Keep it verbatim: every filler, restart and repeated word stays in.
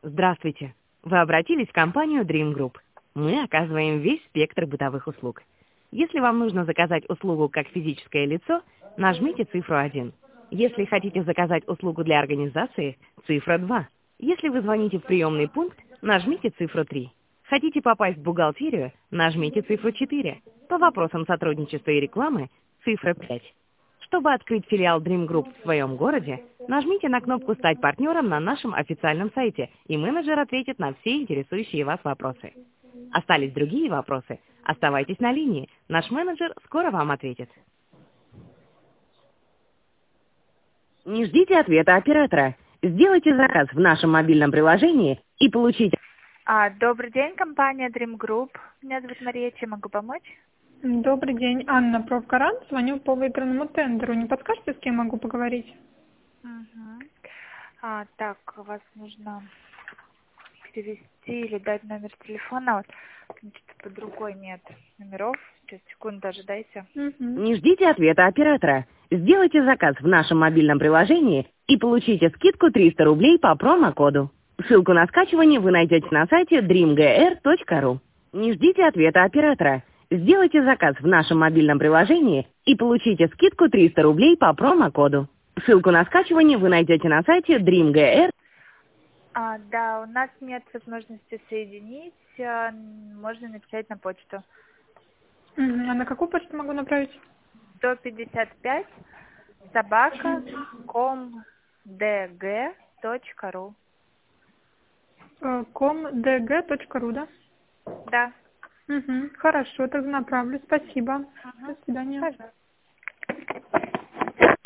Здравствуйте. Вы обратились в компанию Dream Group. Мы оказываем весь спектр бытовых услуг. Если вам нужно заказать услугу как физическое лицо, нажмите цифру один. Если хотите заказать услугу для организации, цифра два. Если вы звоните в приемный пункт, нажмите цифру три. Хотите попасть в бухгалтерию, нажмите цифру четыре. По вопросам сотрудничества и рекламы, цифра пять. Чтобы открыть филиал Dream Group в своем городе, нажмите на кнопку «Стать партнером» на нашем официальном сайте, и менеджер ответит на все интересующие вас вопросы. Остались другие вопросы? Оставайтесь на линии. Наш менеджер скоро вам ответит. Не ждите ответа оператора. Сделайте заказ в нашем мобильном приложении и получите... А, добрый день, компания Dream Group. Меня зовут Мария, чем могу помочь? Добрый день, Анна Профгарант. Звоню по выигранному тендеру. Не подскажете, с кем могу поговорить? Угу. А, так, вас нужно перевести или дать номер телефона. Вот, значит, под рукой нет номеров. Сейчас, секунду, ожидайте. Угу. Не ждите ответа оператора. Сделайте заказ в нашем мобильном приложении и получите скидку триста рублей по промокоду. Ссылку на скачивание вы найдете на сайте дрим джи ар точка ру. Не ждите ответа оператора. Сделайте заказ в нашем мобильном приложении и получите скидку триста рублей по промокоду. Ссылку на скачивание вы найдете на сайте дрим джи ар. А, да, у нас нет возможности соединить. а, Можно написать на почту. Угу. А на какую почту могу направить? сто пятьдесят пять собака комдг точка ру. комдг точка ру, да? Да. Угу. Хорошо, так направлю. Спасибо. Ага. До свидания. Пожалуйста.